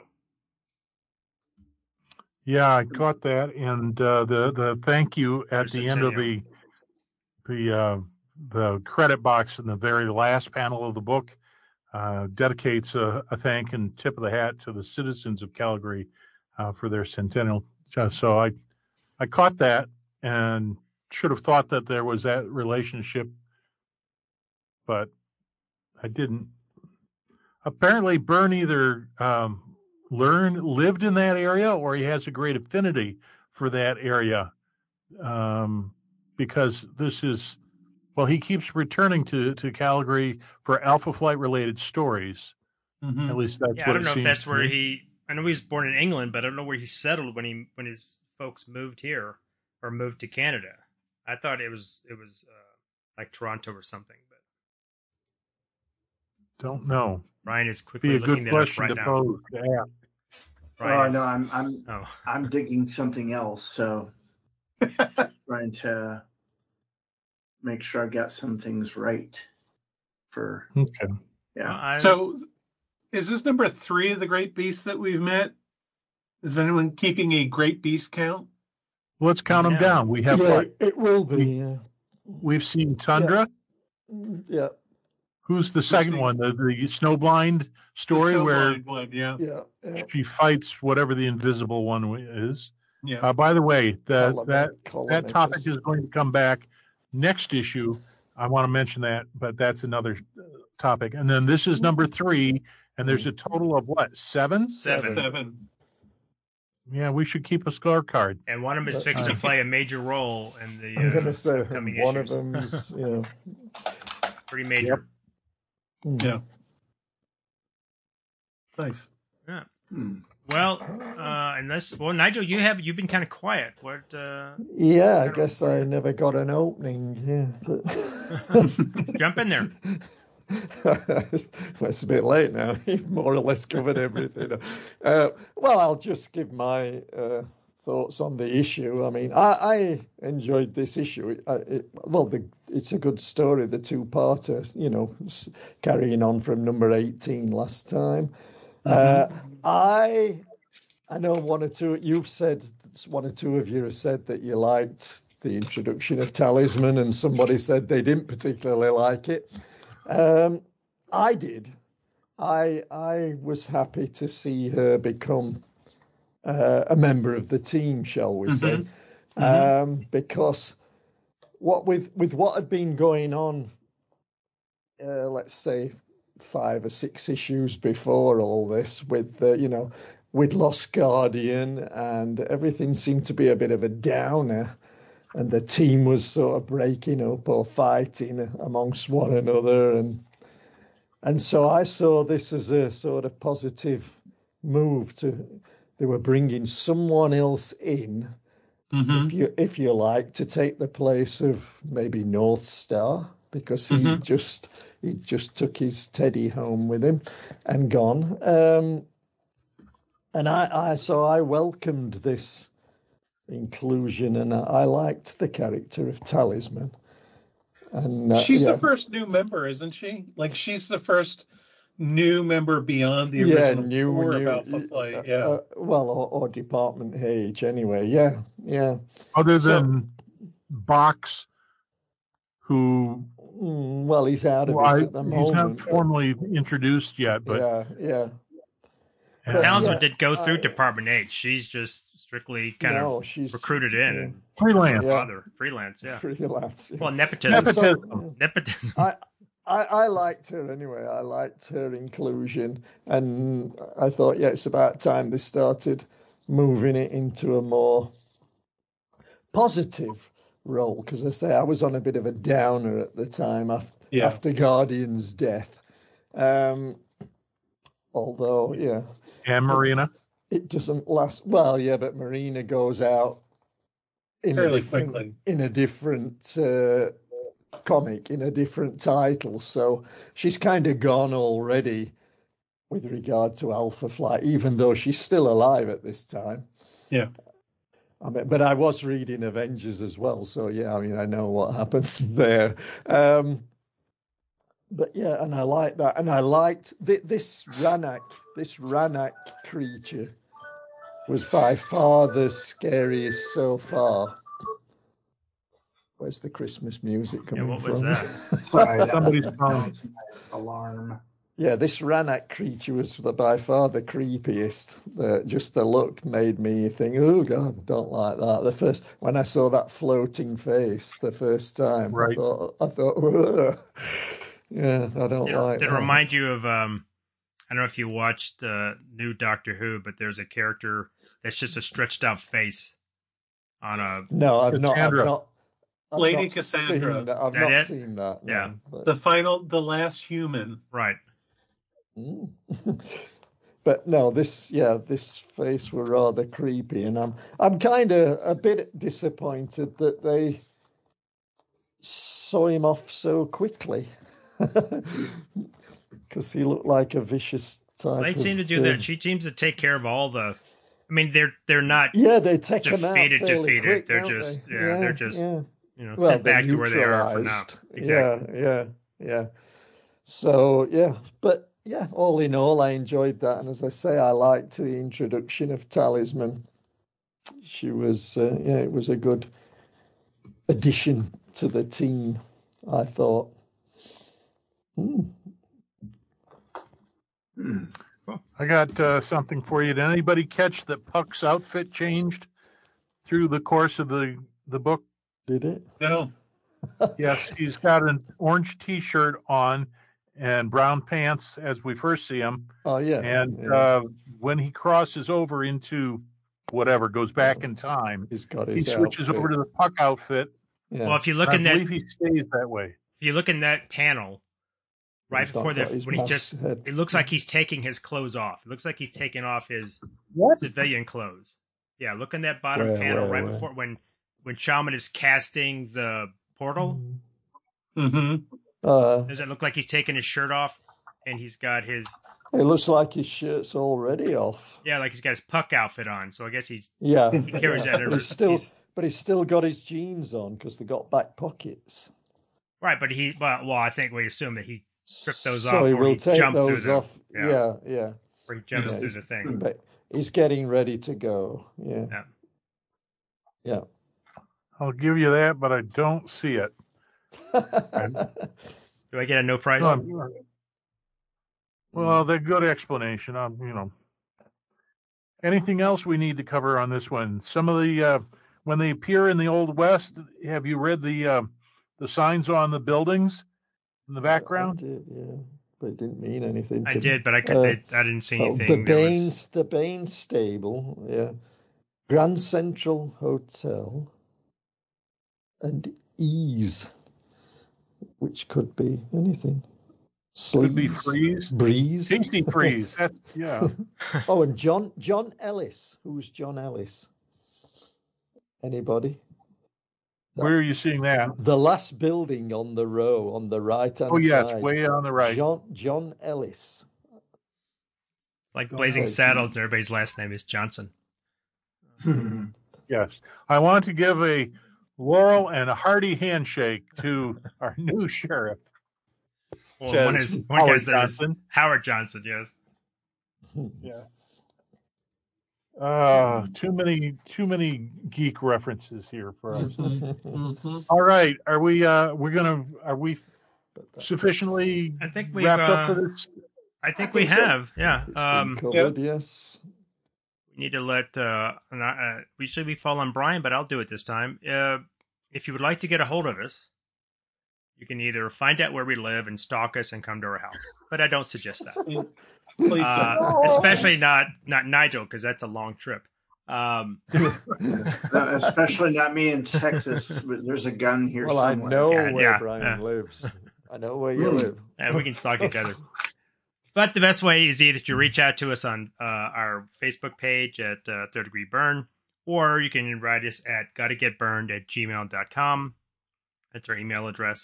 Yeah, I caught that, and uh, the the thank you at the end of the the uh, the credit box in the very last panel of the book uh, dedicates a, a thank and tip of the hat to the citizens of Calgary uh, for their centennial. So I I caught that and should have thought that there was that relationship, but I didn't. apparently Byrne either um, learned, lived in that area, or he has a great affinity for that area, um, because this is, well, he keeps returning to, to Calgary for Alpha Flight related stories. Mm-hmm. At least that's yeah, what I don't it know if seems that's to where me. he. I know he was born in England, but I don't know where he settled when he when his folks moved here or moved to Canada. I thought it was it was uh, like Toronto or something, but Don't know. Ryan is quickly Be a looking good that up question right to now. pose. Yeah. Ryan Oh is- no, I'm I'm oh. I'm digging something else. So trying to make sure I got some things right. For Okay. yeah. Well, I- So, is this number three of the great beasts that we've met? Is anyone keeping a great beast count? Let's count them No. down. We have yeah, what? it will be. We- Yeah. We've seen Tundra. Yeah. Who's the second seen- one? The, the snowblind story The where snowblind one, yeah, Yeah. yeah. she fights whatever the invisible one is. yeah. Uh, by the way, the, Column- that column that topic makers. is going to come back next issue. I want to mention that, but that's another uh, topic. And then this is number three, and there's a total of what, seven? Seven. Seven. Yeah, we should keep a scorecard. And one of them is But- fixed to play a major role in the. I'm uh, going to say upcoming one issues. of them's, you know. Pretty major. mm. Yeah. Nice. Yeah. Hmm. Well, uh, unless well, Nigel, you have you've been kind of quiet. What? Uh, Yeah, I don't- guess I never got an opening. Yeah, but jump in there. well, it's a bit late now. You've more or less covered everything. Uh, well, I'll just give my uh, thoughts on the issue. I mean, I, I enjoyed this issue. It, I, it, well, the, it's a good story, the two-parter, you know, s- carrying on from number eighteen last time. Uh, I I know one or two, you've said, one or two of you have said that you liked the introduction of Talisman, and somebody said they didn't particularly like it. Um, I did. I I was happy to see her become uh, a member of the team, shall we say? Um, because what with with what had been going on, uh, let's say five or six issues before all this, with uh, you know, we'd lost Guardian, and everything seemed to be a bit of a downer. And the team was sort of breaking up or fighting amongst one another, and and so I saw this as a sort of positive move. To they were bringing someone else in, Mm-hmm. if you if you like, to take the place of maybe North Star, because he Mhm. just he just took his Teddy home with him and gone. Um, and I, I so I welcomed this inclusion, and I, I liked the character of Talisman. And uh, She's yeah, the first new member, isn't she? Like, she's the first new member beyond the yeah, original new, four of new, Alpha Flight. uh, Yeah. uh, well, or, or Department H, anyway. Yeah, yeah. Other So- than Box, who Mm, well, he's out of well, it I- at the he's moment. not formally introduced yet, but yeah, yeah. uh, But- Townsend yeah, did go through I- Department H. She's just strictly kind no, of she's recruited in. freelance. Yeah. Father freelance, yeah. freelance. yeah. Well, nepotism. Nepotism. So, Nepotism. I, I I liked her anyway. I liked her inclusion, and I thought, yeah, it's about time they started moving it into a more positive role. Because I say I was on a bit of a downer at the time after, Yeah. after Guardian's death. Um, although, yeah, And Marina. it doesn't last well. Yeah, but Marina goes out in a Fairly different, quickly. in a different uh, comic, in a different title. So she's kind of gone already with regard to Alpha Flight, even though she's still alive at this time. Yeah. I mean, but I was reading Avengers as well, so yeah, I mean, I know what happens there. Um, but yeah, and I like that, and I liked th- this Ranak, this Ranak creature was by far the scariest so far. Where's the Christmas music Yeah, coming what from? was that? Sorry, that Somebody's was phone. my alarm. Yeah, this Ranak creature was the, by far the creepiest. The, just the look made me think, oh God, don't like that. The first when I saw that floating face the first time, Right. I thought, I thought, ugh. yeah, I don't Did, like did it that. remind you of um, I don't know if you watched the new Doctor Who, but there's a character that's just a stretched out face on a. No, I've not. I've Cassandra. not. I've Lady not Cassandra. Seen that. I've Is that not it? seen that. No, Yeah. but- The final, the last human. Right. Mm. But no, this yeah, this face were rather creepy, and I'm I'm kind of a bit disappointed that they saw him off so quickly, because he looked like a vicious type. They seem to of, do uh, that. She seems to take care of all the. I mean, they're they're not Yeah, they take him out defeated. fairly Defeated. quick, they're don't just they? yeah, They're just yeah. you know Well, sent they're back to where they are for now. neutralised. Exactly. Yeah, yeah, yeah. So yeah, but yeah, all in all, I enjoyed that, and as I say, I liked the introduction of Talisman. She was, uh, yeah, it was a good addition to the team, I thought. Hmm. Hmm. I got uh, something for you. Did anybody catch that Puck's outfit changed through the course of the, the book? Did it? No. Yes, he's got an orange T-shirt on and brown pants as we first see him. Oh yeah. And yeah. uh, when he crosses over into whatever, goes back in time, he's got he his switches outfit. over to the Puck outfit. Yeah. Well, if you look I in that, believe he stays that way. if you look in that panel, right He's not before the got his when he mask just, head. it looks like he's taking his clothes off. It looks like he's taking off his What? civilian clothes. Yeah, look in that bottom Where, panel where, right where? before when when Shaman is casting the portal. Mm-hmm. Uh, Does it look like he's taking his shirt off and he's got his it looks like his shirt's already off. yeah, like he's got his Puck outfit on. So I guess he's Yeah. he carries yeah. that But over. he's still, he's- but he's still got his jeans on because they got back pockets. right, but he well, well, I think we assume that he stripped those so off he or will he take jumped through those them. off. Yeah. Yeah, yeah. Or he jumps Yeah, through he's- the thing. But he's getting ready to go. Yeah. Yeah. Yeah. I'll give you that, but I don't see it. Do I get a no prize? No, I'm- well, the good explanation. Um, you know, anything else we need to cover on this one? Some of the uh, when they appear in the Old West, have you read the uh, the signs on the buildings in the background? I did, yeah, but it didn't mean anything. I to did, me. but I could. Uh, I, I didn't see oh, anything. the that was- Baines, the Baines stable, yeah, Grand Central Hotel, and Ease, which could be anything. Could be Sleeves, Freeze. Breeze, Tasty Freeze. That's yeah. Oh, and John John Ellis. Who's John Ellis? Anybody? Where are you seeing that? The last building on the row on the right hand Oh yeah, side. it's way on the right. John John Ellis. It's like Don't Blazing say- Saddles, and everybody's last name is Johnson. Yes, I want to give a Laurel and a hearty handshake to our new sheriff. Well, Says one is one Howard guy's name is Johnson. Howard Johnson. Yes. Yeah. Uh, too many, too many geek references here for us. Mm-hmm. All right, are we? Uh, we're gonna. Are we sufficiently I think we've. wrapped Uh, up for this? I think I we think so. have. Yeah. It's been Um, covered, yes. we need to let. Uh, not, uh, we should be following Brian, but I'll do it this time. Uh, if you would like to get a hold of us, you can either find out where we live and stalk us and come to our house. But I don't suggest that. Please Uh, don't. especially not not Nigel, because that's a long trip. Um, No, especially not me in Texas. There's a gun here Well, I somewhere. know Yeah, where yeah, Brian yeah. lives. I know where you Hmm. live. and we can stalk each other. But the best way is either to reach out to us on uh, our Facebook page at uh, Third Degree Burn, or you can write us at gotta get burned at gmail dot com. That's our email address.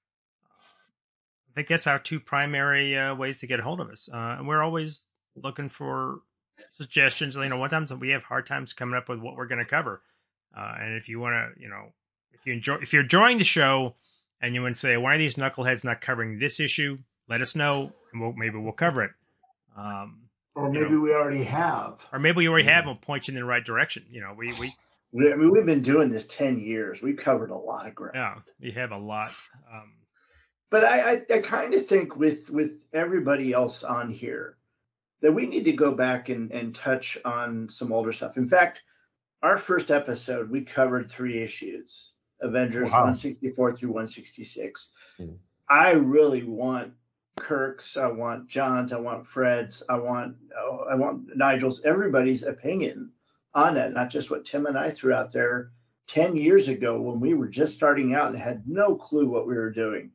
I think that's our two primary uh, ways to get a hold of us. Uh, and we're always looking for suggestions. You know, one time we have hard times coming up with what we're going to cover. Uh, and if you want to, you know, if you enjoy, if you're enjoying the show and you want to say, why are these knuckleheads not covering this issue? Let us know, and we'll, maybe we'll cover it. Um, Or you maybe know, we already have. or maybe we already have, and we'll point you in the right direction. You know, we, we, We, I mean, we've been doing this ten years. We've covered a lot of ground. yeah, we have a lot. Um, But I, I, I kind of think with with everybody else on here that we need to go back and, and touch on some older stuff. In fact, our first episode, we covered three issues, Avengers Wow. one sixty-four through one sixty-six. Hmm. I really want Kirk's, I want John's, I want Fred's, I want oh, I want Nigel's, everybody's opinion on it, not just what Tim and I threw out there ten years ago when we were just starting out and had no clue what we were doing.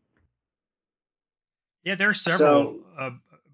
Yeah, there are several. So, uh,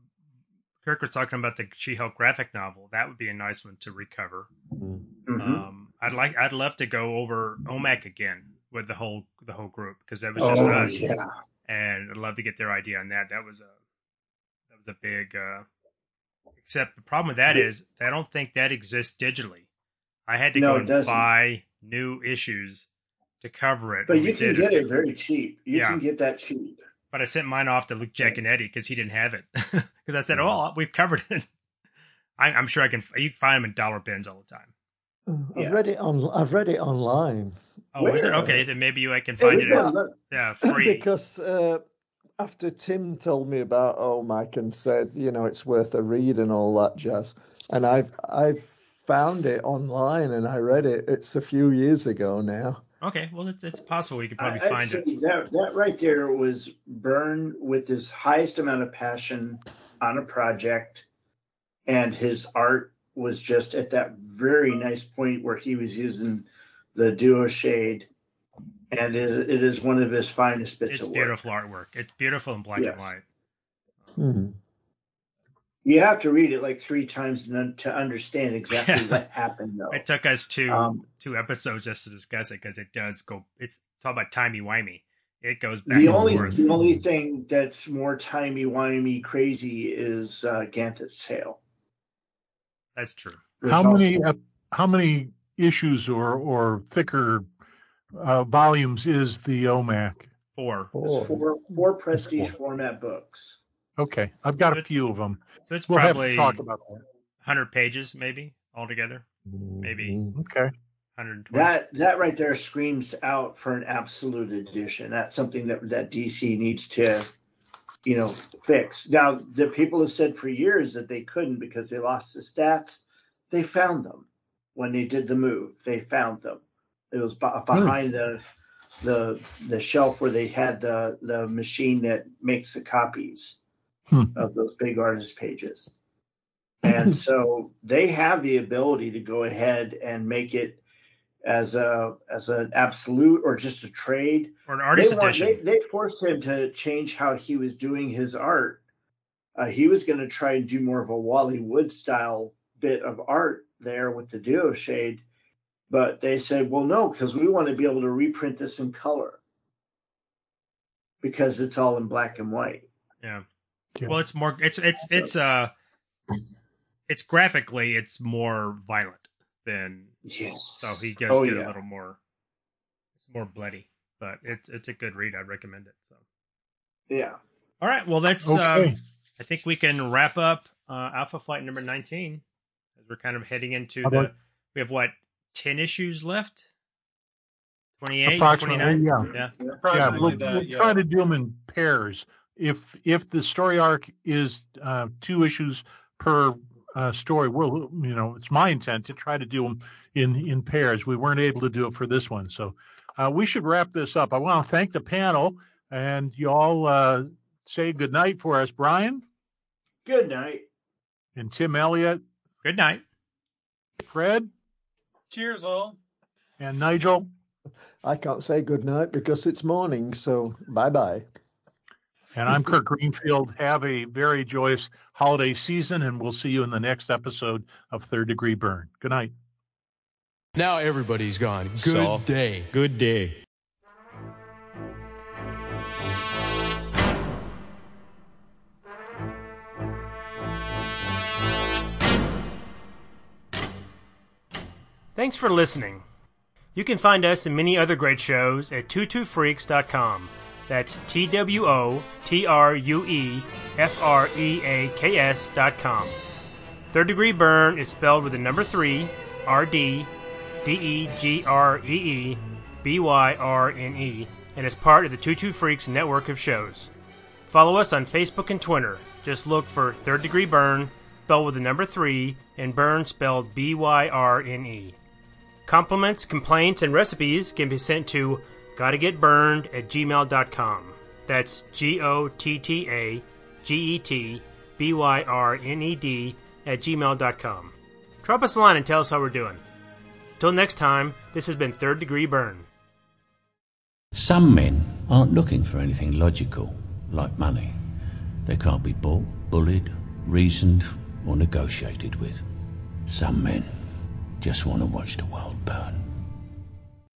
Kirk was talking about the She-Hulk graphic novel. That would be a nice one to recover. Mm-hmm. Um, I'd like, I'd love to go over O M A C again with the whole the whole group because that was just oh, us. Yeah. And I'd love to get their idea on that. That was a that was a big. Uh, except the problem with that is I don't think that exists digitally. I had to no, go and buy new issues to cover it. But you can get it. it very cheap. You yeah. can get that cheap. But I sent mine off to Luke, Jack, and Eddie because he didn't have it. Because I said, "Oh, we've covered it." I, I'm sure I can. You find them in dollar bins all the time. I've yeah. read it on. I've read it online. Oh, Where? Is it okay? Then maybe you I can find it. As, yeah, free. Because uh, after Tim told me about O M A C and said, you know, it's worth a read and all that jazz, and I've I've found it online and I read it. It's a few years ago now. Okay, well, it's, it's possible you could probably I, find it. That, that right there was Byrne with his highest amount of passion on a project, and his art was just at that very nice point where he was using the duo shade, and it, it is one of his finest bits it's of work. It's beautiful artwork. It's beautiful in black yes. and white. Mm-hmm. You have to read it like three times to understand exactly what happened, though. It took us two um, two episodes just to discuss it because it does go. It's talk about timey-wimey. It goes back the and only forth. The only thing that's more timey-wimey crazy is uh, Ganthet's Tale. That's true. How many uh, how many issues or or thicker uh, volumes is the O M A C? Four. Four. Four, four prestige four. format books. Okay, I've got a few of them. So it's we'll probably have to talk about that. one hundred pages, maybe altogether. Maybe okay. one hundred twenty. That that right there screams out for an absolute edition. That's something that that D C needs to, you know, fix. Now, the people have said for years that they couldn't because they lost the stats. They found them when they did the move. They found them. It was b- behind the the the shelf where they had the the machine that makes the copies hmm. of those big artist pages. And so they have the ability to go ahead and make it as a as an absolute or just a trade or an artist they want, edition. They, they forced him to change how he was doing his art. Uh, he was going to try and do more of a Wally Wood style bit of art there with the duo shade, but they said, "Well, no, because we want to be able to reprint this in color because it's all in black and white." Yeah. yeah. Well, it's more. It's it's it's uh. It's graphically, it's more violent than yes. So he does oh, get yeah. a little more. It's more bloody, but it's it's a good read. I'd recommend it. So yeah. All right. Well, that's. Okay. Um, I think we can wrap up uh, Alpha Flight number nineteen as we're kind of heading into How the. about, we have what ten issues left. twenty-eight, approximately, twenty-nine? yeah. Yeah. Yeah, we'll, that, we'll yeah. try to do them in pairs. If if the story arc is uh, two issues per. Uh, story, well, you know, it's my intent to try to do them in, in pairs. We weren't able to do it for this one. So uh, we should wrap this up. I want to thank the panel, and you all uh, say good night for us. Brian? Good night. And Tim Elliott? Good night. Fred? Cheers, all. And Nigel? I can't say good night because it's morning, so bye-bye. And I'm Kirk Greenfield. Have a very joyous holiday season, and we'll see you in the next episode of Third Degree Burn. Good night. Now everybody's gone. Good so, day. Good day. Thanks for listening. You can find us and many other great shows at two two freaks dot com. That's T W O T R U E F R E A K S dot com. Third Degree Burn is spelled with the number three, R D, D E G R E E, B Y R N E, and is part of the two two Freaks network of shows. Follow us on Facebook and Twitter. Just look for Third Degree Burn, spelled with the number three, and Burn spelled B Y R N E. Compliments, complaints, and recipes can be sent to gotta get burned at gmail dot com. That's G O T T A G E T B Y R N E D, at gmail dot com. Drop us a line and tell us how we're doing. Till next time, this has been Third Degree Burn. Some men aren't looking for anything logical, like money. They can't be bought, bullied, reasoned, or negotiated with. Some men just want to watch the world burn.